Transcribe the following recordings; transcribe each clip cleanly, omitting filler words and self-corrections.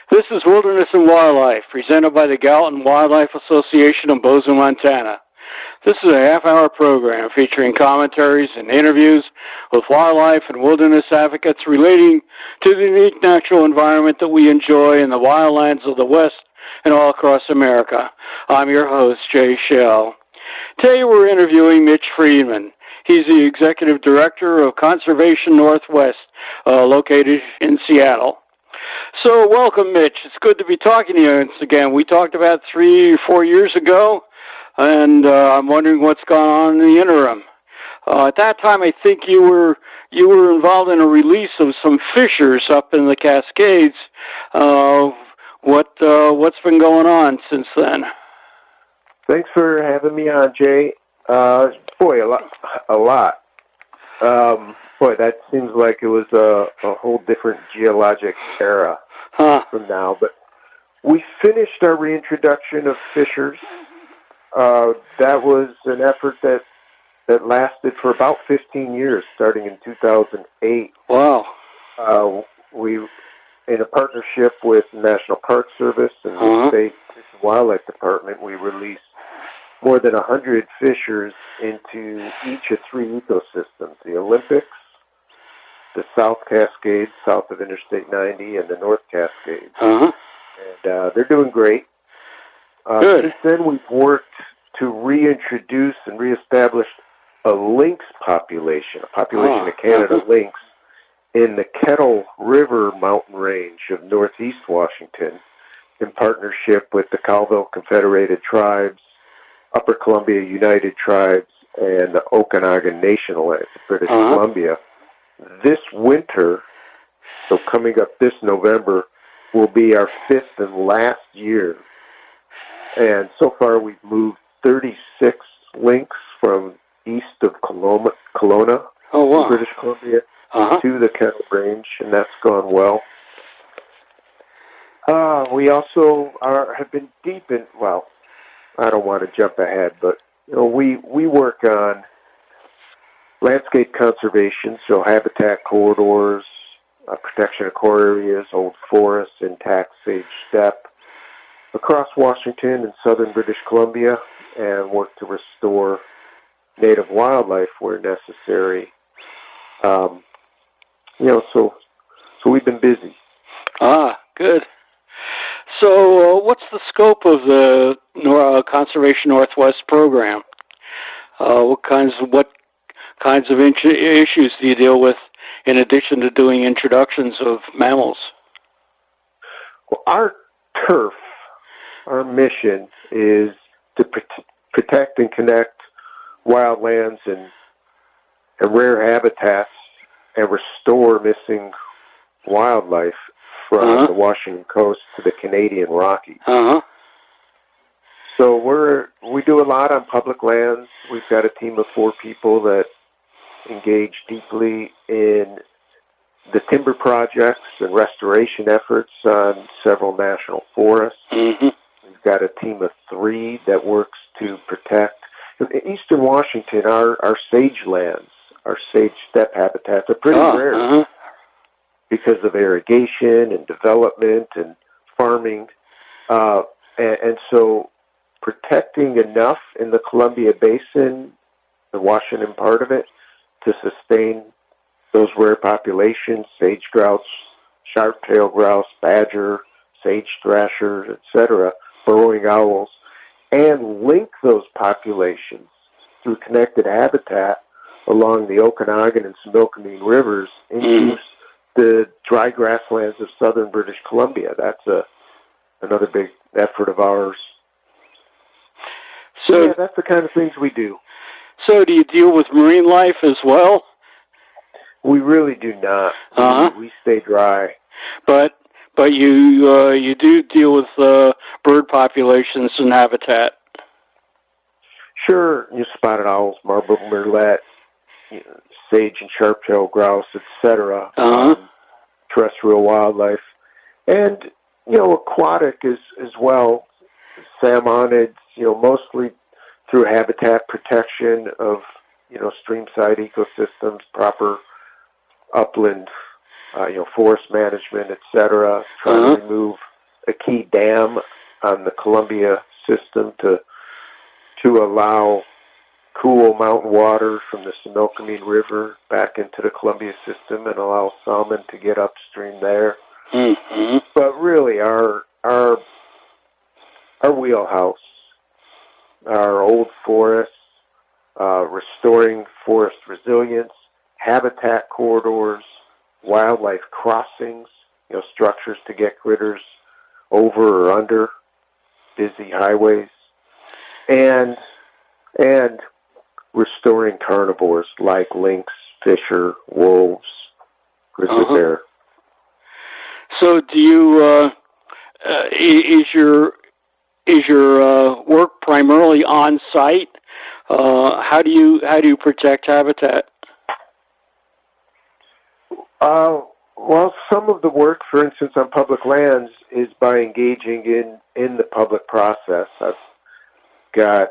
This is Wilderness and Wildlife, presented by the Gallatin Wildlife Association of Bozeman, Montana. This is a half-hour program featuring commentaries and interviews with wildlife and wilderness advocates relating to the unique natural environment that we enjoy in the wildlands of the West and all across America. I'm your host, Jay Shell. Today we're interviewing Mitch Friedman. He's the Executive Director of Conservation Northwest, located in Seattle. So welcome, Mitch. It's good to be talking to you once again. We talked about 3 or 4 years ago, and I'm wondering what's gone on in the interim. At that time, I think you were involved in a release of some fishers up in the Cascades. What's been going on since then? Thanks for having me on, Jay. Boy, a lot. Boy, that seems like it was a whole different geologic era from now. But we finished our reintroduction of fishers. That was an effort that lasted for about 15 years, starting in 2008. Wow. We, in a partnership with the National Park Service and the State Fish and Wildlife Department, we released more than 100 fishers into each of 3 ecosystems: the Olympics, the South Cascades, south of Interstate 90, and the North Cascades. And they're doing great. Good. Since then, we've worked to reintroduce and reestablish a lynx population, a population of Canada lynx, in the Kettle River mountain range of northeast Washington, in partnership with the Colville Confederated Tribes, Upper Columbia United Tribes, and the Okanagan Nation Alliance of British Columbia. This winter, so coming up this November, will be our 5th and last year. And so far we've moved 36 lynx from east of Kelowna, British Columbia, to the Kettle Range, and that's gone well. We also have been deep in, well, I don't want to jump ahead, but we work on landscape conservation, so habitat corridors, protection of core areas, old forests, intact sage steppe, across Washington and southern British Columbia, and work to restore native wildlife where necessary. So we've been busy. Good. So what's the scope of the Conservation Northwest program? What kinds of issues do you deal with in addition to doing introductions of mammals? Well, our turf, our mission is to protect and connect wildlands and rare habitats and restore missing wildlife from the Washington coast to the Canadian Rockies. So we do a lot on public lands. We've got a team of 4 people that engage deeply in the timber projects and restoration efforts on several national forests. We've got a team of 3 that works to protect. In eastern Washington, our sage lands, our sage steppe habitats are pretty rare because of irrigation and development and farming. And so protecting enough in the Columbia Basin, the Washington part of it, to sustain those rare populations, sage grouse, sharp-tailed grouse, badger, sage thrasher, etc., burrowing owls, and link those populations through connected habitat along the Okanagan and Similkameen rivers into the dry grasslands of southern British Columbia. That's another big effort of ours. So yeah, that's the kind of things we do. So do you deal with marine life as well? We really do not. We stay dry. But you do deal with bird populations and habitat. Sure, spotted owls, marbled murrelet, sage and sharp-tailed grouse, etc. Terrestrial wildlife, and aquatic as well. Salmonids, mostly through habitat protection of streamside ecosystems, proper upland, forest management, etc. Trying to remove Columbia system to allow cool mountain water from the Similkameen River back into the Columbia system and allow salmon to get upstream there. Mm-hmm. But really, our wheelhouse, our old forests, restoring forest resilience, habitat corridors, wildlife crossings, structures to get critters over or under busy highways, and restoring carnivores like lynx, fisher, wolves, grizzly bear. So, do you is your work primarily on site? How do you protect habitat? Well, some of the work, for instance, on public lands, is by engaging in the public process. I've got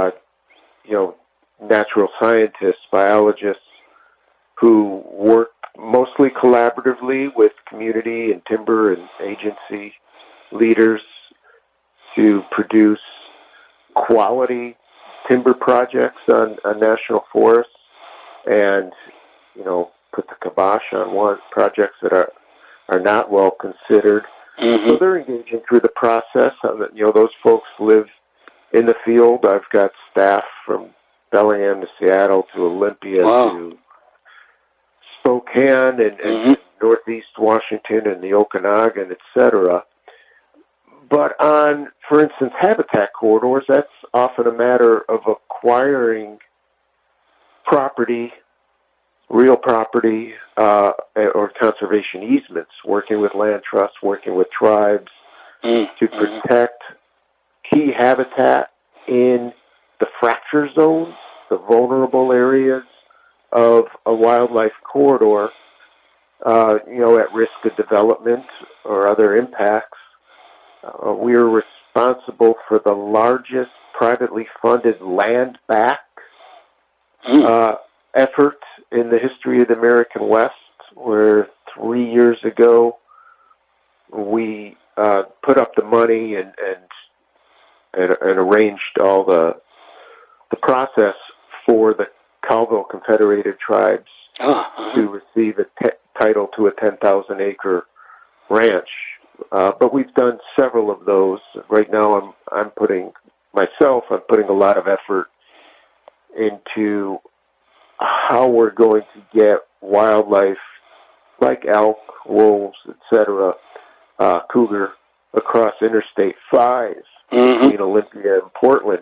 natural scientists, biologists who work mostly collaboratively with community and timber and agency leaders to produce quality timber projects on national forests, and put the kibosh on projects that are not well considered. Mm-hmm. So they're engaging through the process. Those folks live in the field. I've got staff from Bellingham to Seattle to Olympia to Spokane and Northeast Washington and the Okanagan, etc. But on, for instance, habitat corridors, that's often a matter of acquiring property, real property, or conservation easements, working with land trusts, working with tribes to protect key habitat in the fracture zones, the vulnerable areas of a wildlife corridor, at risk of development or other impacts. We are responsible for the largest privately funded land back effort in the history of the American West, where 3 years ago we put up the money and arranged all the process for the Colville Confederated Tribes to receive a title to a 10,000-acre ranch. But we've done several of those. Right now I'm putting a lot of effort into how we're going to get wildlife like elk, wolves, etc., cougar, across Interstate 5 between Olympia and Portland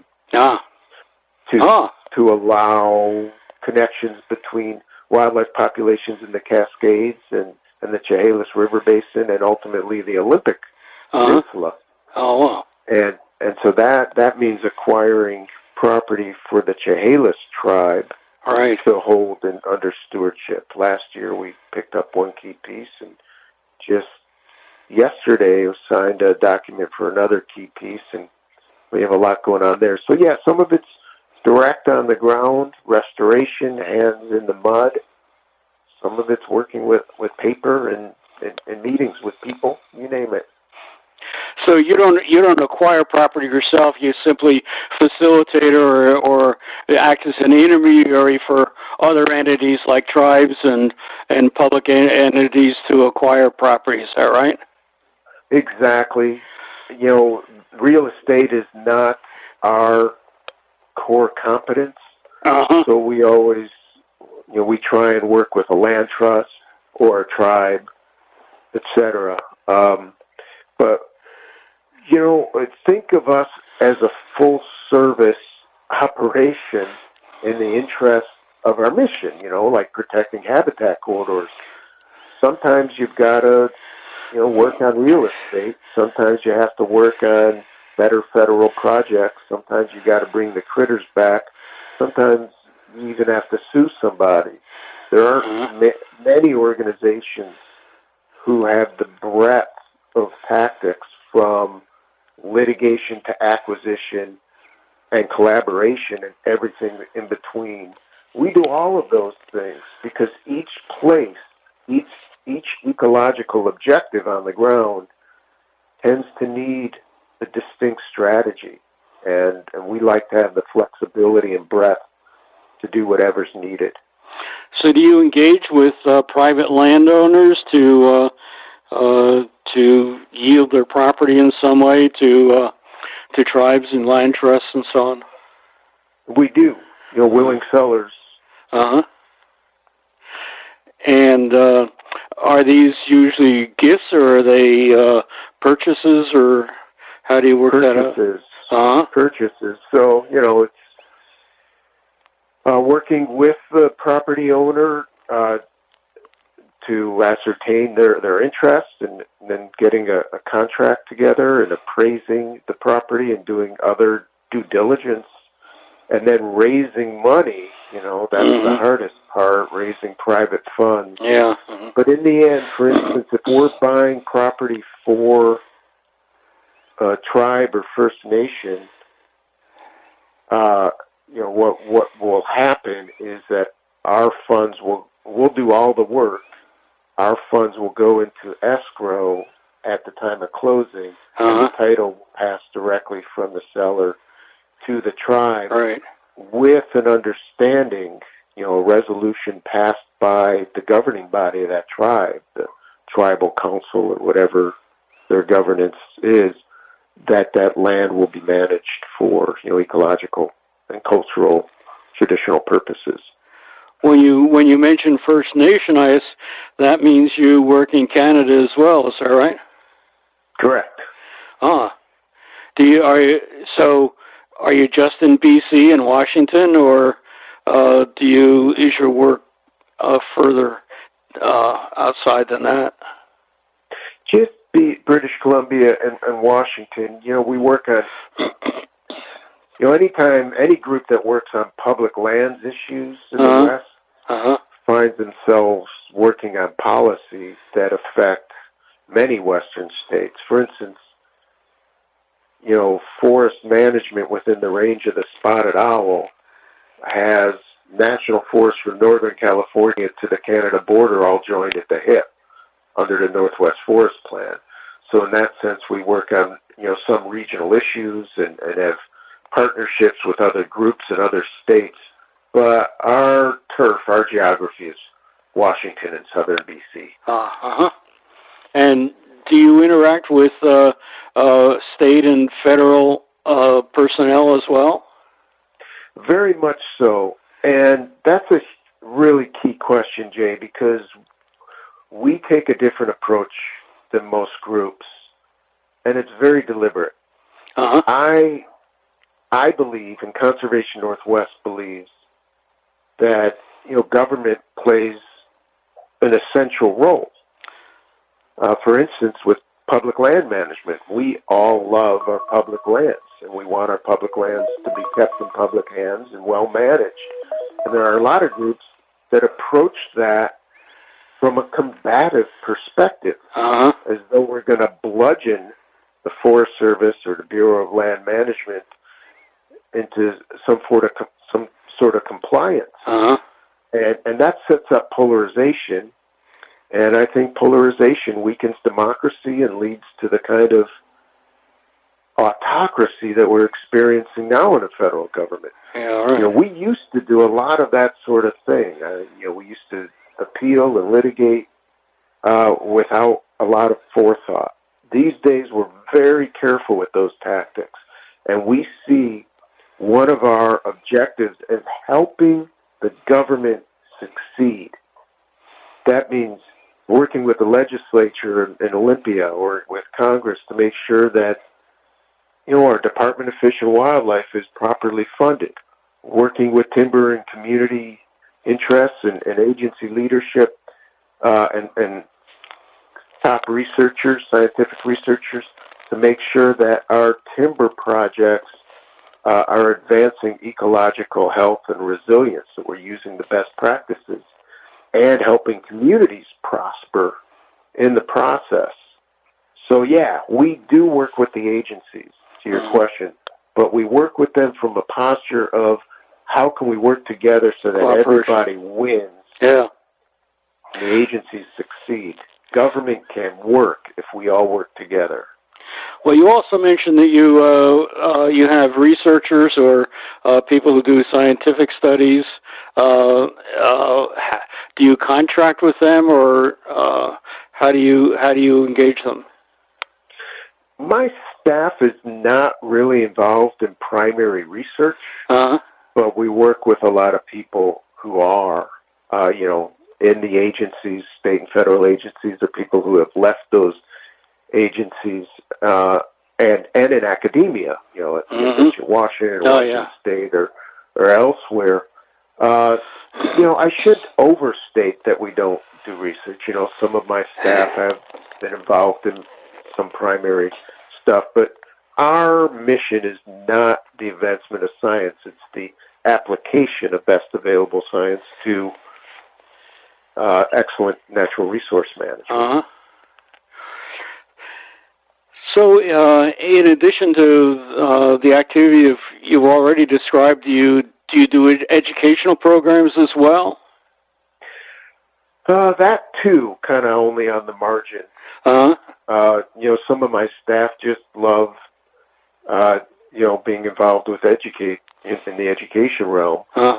to allow connections between wildlife populations in the Cascades and the Chehalis River Basin and ultimately the Olympic Peninsula. Oh, wow. And so that means acquiring property for the Chehalis tribe to hold under stewardship. Last year we picked up one key piece, and just yesterday we signed a document for another key piece, and we have a lot going on there. So yeah, some of it's direct on the ground, restoration, hands in the mud. Some of it's working with paper and meetings with people, you name it. So you don't acquire property yourself. You simply facilitate or act as an intermediary for other entities like tribes and public entities to acquire property. Is that right? Exactly. Real estate is not our core competence. So we always, we try and work with a land trust or a tribe, etc. But think of us as a full-service operation in the interest of our mission, like protecting habitat corridors. Sometimes you've got to, work on real estate. Sometimes you have to work on better federal projects. Sometimes you got to bring the critters back. Sometimes you even have to sue somebody. There aren't many organizations who have the breadth of tactics from litigation to acquisition and collaboration and everything in between. We do all of those things because each place, each ecological objective on the ground tends to need a distinct strategy, and we like to have the flexibility and breadth to do whatever's needed. So do you engage with private landowners to yield their property in some way to tribes and land trusts and so on? We do. Willing sellers. Uh-huh. And are these usually gifts, or are they purchases, or how do you work that out? Uh-huh. Purchases. So, it's working with the property owner to ascertain their interest, and then getting a contract together and appraising the property and doing other due diligence, and then raising money. That's the hardest part, raising private funds. Yeah. Mm-hmm. But in the end, for instance, if we're buying property for a tribe or First Nation, what will happen is that our funds we'll do all the work. Our funds will go into escrow at the time of closing, and the title will pass directly from the seller to the tribe, right, with an understanding, a resolution passed by the governing body of that tribe, the tribal council or whatever their governance is, that land will be managed for, ecological and cultural traditional purposes. When you mention First Nation, that means you work in Canada as well. Is that right? Correct. Are you just in BC and Washington, or is your work further outside than that? Just British Columbia and Washington. We work on. Anytime any group that works on public lands issues in the West finds themselves working on policies that affect many Western states. For instance, forest management within the range of the spotted owl has national forests from Northern California to the Canada border all joined at the hip under the Northwest Forest Plan. So in that sense, we work on, some regional issues and have partnerships with other groups in other states. But our turf, our geography is Washington and southern BC. And do you interact with state and federal personnel as well? Very much so. And that's a really key question, Jay, because we take a different approach than most groups, and it's very deliberate. I believe, and Conservation Northwest believes, that government plays an essential role. For instance, with public land management, we all love our public lands, and we want our public lands to be kept in public hands and well managed. And there are a lot of groups that approach that from a combative perspective, as though we're going to bludgeon the Forest Service or the Bureau of Land Management into some sort of compliance. And that sets up polarization, and I think polarization weakens democracy and leads to the kind of autocracy that we're experiencing now in the federal government. Yeah, right. We used to do a lot of that sort of thing. We used to appeal and litigate without a lot of forethought. These days, we're very careful with those tactics, and we see one of our objectives as helping the government succeed. That means working with the legislature in Olympia or with Congress to make sure that our Department of Fish and Wildlife is properly funded, working with timber and community interests and agency leadership and top researchers, scientific researchers, to make sure that our timber projects are advancing ecological health and resilience, that we're using the best practices and helping communities prosper in the process. So yeah, we do work with the agencies, to your question, but we work with them from a posture of how can we work together so that everybody wins. Yeah. And the agencies succeed. Government can work if we all work together. Well, you also mentioned that you have researchers or people who do scientific studies. Do you contract with them, or how do you engage them? My staff is not really involved in primary research, but we work with a lot of people who are, in the agencies, state and federal agencies, or people who have left those agencies, and in academia, at the University of Washington, or Washington State, or elsewhere. I should overstate that we don't do research. Some of my staff have been involved in some primary stuff, but our mission is not the advancement of science. It's the application of best available science to excellent natural resource management. So, in addition to the activity you've already described, do you do educational programs as well? That too, kind of only on the margin. Some of my staff just love, being involved with in the education realm,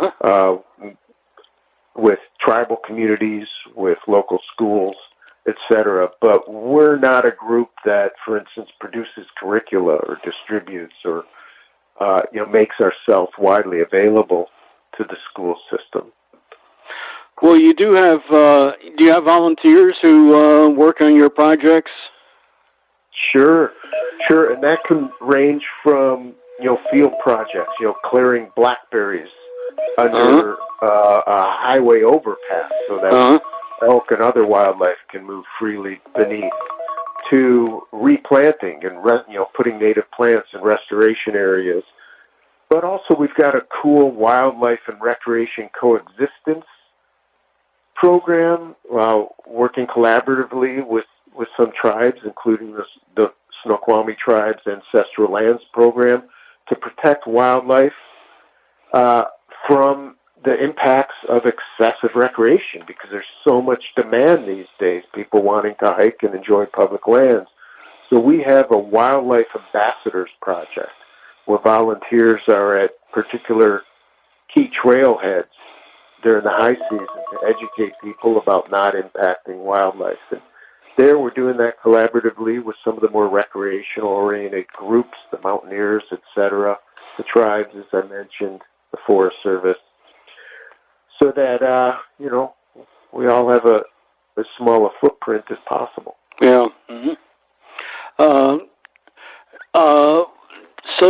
with tribal communities, with local schools, etc. But we're not a group that, for instance, produces curricula or distributes or makes ourselves widely available to the school system. Well, you do have volunteers who work on your projects? Sure, and that can range from field projects, clearing blackberries under a highway overpass so that elk and other wildlife can move freely beneath, to replanting and putting native plants in restoration areas. But also we've got a cool wildlife and recreation coexistence program, working collaboratively with some tribes, including the Snoqualmie Tribe's Ancestral Lands Program, to protect wildlife from the impacts of excessive recreation, because there's so much demand these days, people wanting to hike and enjoy public lands. So we have a wildlife ambassadors project where volunteers are at particular key trailheads during the high season to educate people about not impacting wildlife. And there we're doing that collaboratively with some of the more recreational-oriented groups, the mountaineers, etc., the tribes, as I mentioned, the Forest Service, so that, we all have as small a footprint as possible. Yeah. So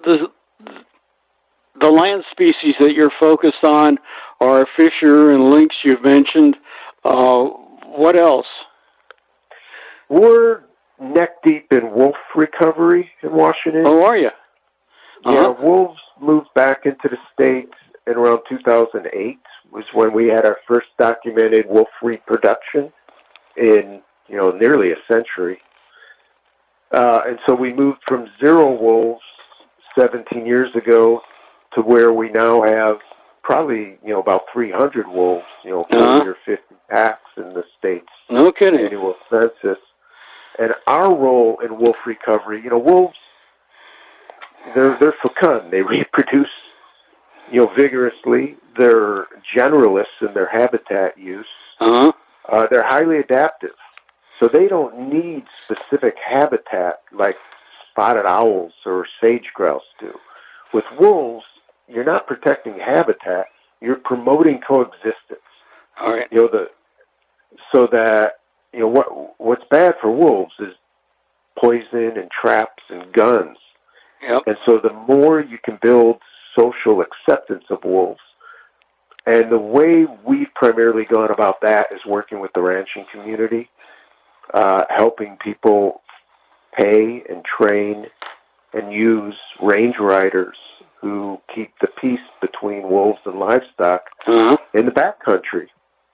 the land species that you're focused on are fisher and lynx, you've mentioned. What else? We're neck deep in wolf recovery in Washington. Oh, are you? Yeah, wolves moved back into the state in around 2008, was when we had our first documented wolf reproduction in, nearly a century. And so we moved from 0 wolves 17 years ago to where we now have probably, about 300 wolves, 40 or 50 packs in the state's annual census. And our role in wolf recovery, wolves, they're fecund. They reproduce, vigorously. They're generalists in their habitat use. They're highly adaptive. So they don't need specific habitat like spotted owls or sage grouse do. With wolves, you're not protecting habitat, you're promoting coexistence. All right. So that, what's bad for wolves is poison and traps and guns. Yep. And so the more you can build social acceptance of wolves, and the way we've primarily gone about that is working with the ranching community, helping people pay and train and use range riders who keep the peace between wolves and livestock in the backcountry.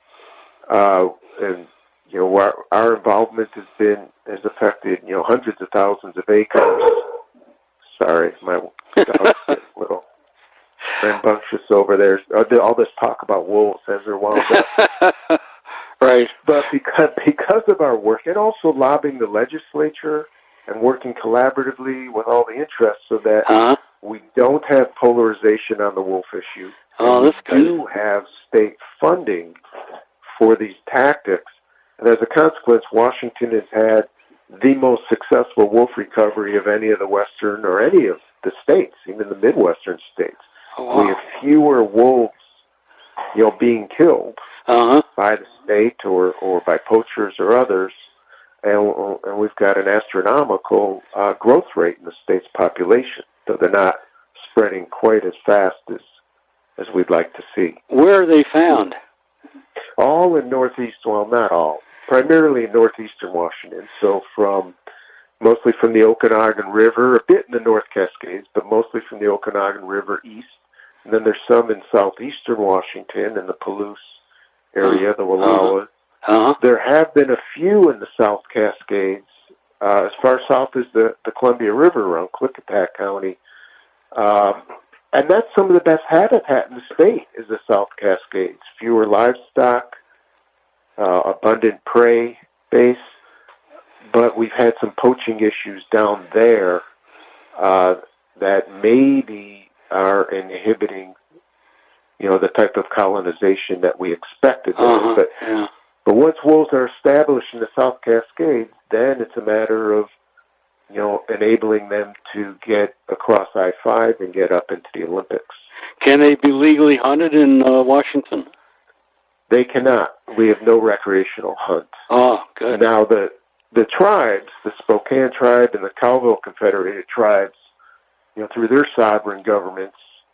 And our involvement has affected hundreds of thousands of acres. Sorry, my dog's getting a little rambunctious over there. All this talk about wolves as they're wound up. Right. But because of our work, and also lobbying the legislature and working collaboratively with all the interests so that we don't have polarization on the wolf issue. Oh, that's good. We do have state funding for these tactics. And as a consequence, Washington has had the most successful wolf recovery of any of the Western or any of the states, even the Midwestern states. Oh, wow. We have fewer wolves, being killed by the state or by poachers or others, and we've got an astronomical growth rate in the state's population, so they're not spreading quite as fast as we'd like to see. Where are they found? All in not all, primarily in northeastern Washington, so mostly from the Okanagan River, a bit in the North Cascades, but mostly from the Okanagan River east. And then there's some in southeastern Washington, in the Palouse area, the Wallowa. There have been a few in the South Cascades, as far south as the Columbia River around Klickitat County. And that's some of the best habitat in the state is the South Cascades. Fewer livestock, abundant prey base, but we've had some poaching issues down there that maybe are inhibiting, the type of colonization that we expected. But once wolves are established in the South Cascades, then it's a matter of, enabling them to get across I-5 and get up into the Olympics. Can they be legally hunted in Washington? They cannot. We have no recreational hunt. Oh, good. Now, the tribes, the Spokane tribe and the Cowville Confederated tribes, through their sovereign governments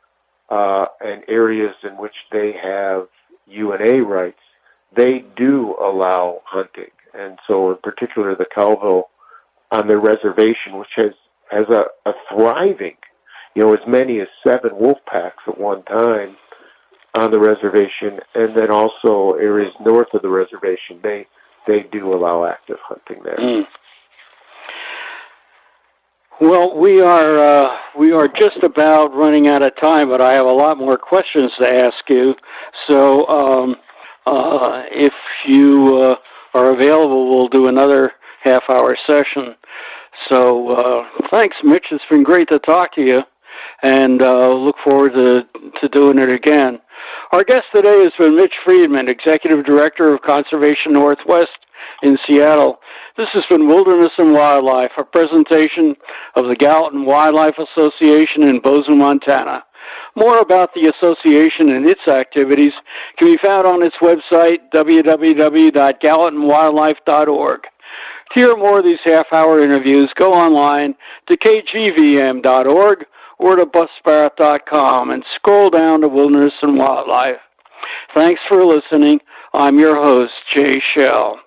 and areas in which they have UNA rights, they do allow hunting. And so in particular, the Cowville on their reservation, which has a thriving, as many as 7 wolf packs at one time on the reservation, and then also areas north of the reservation, they do allow active hunting there. Well, we are just about running out of time, but I have a lot more questions to ask you. So, if you are available, we'll do another half-hour session. So, thanks, Mitch. It's been great to talk to you, and look forward to doing it again. Our guest today has been Mitch Friedman, Executive Director of Conservation Northwest in Seattle. This has been Wilderness and Wildlife, a presentation of the Gallatin Wildlife Association in Bozeman, Montana. More about the association and its activities can be found on its website, www.gallatinwildlife.org. To hear more of these half-hour interviews, go online to kgvm.org or to buzzsprout.com and scroll down to Wilderness and Wildlife. Thanks for listening. I'm your host, Jay Shell.